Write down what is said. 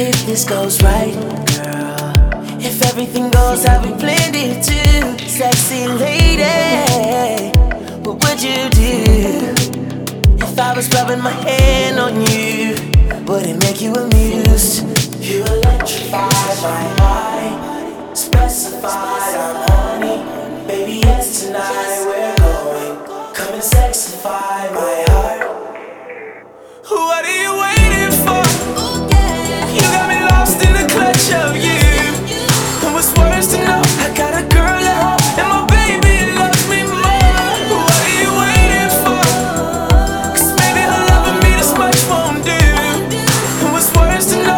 If this goes right, girl, if everything goes how we planned it to, sexy lady, what would you do? If I was rubbing my hand on you, would it make you amused? You electrify my mind, specified I'm honey. Baby, yes, tonight we're going. Come and sexify my heart. What are you waiting?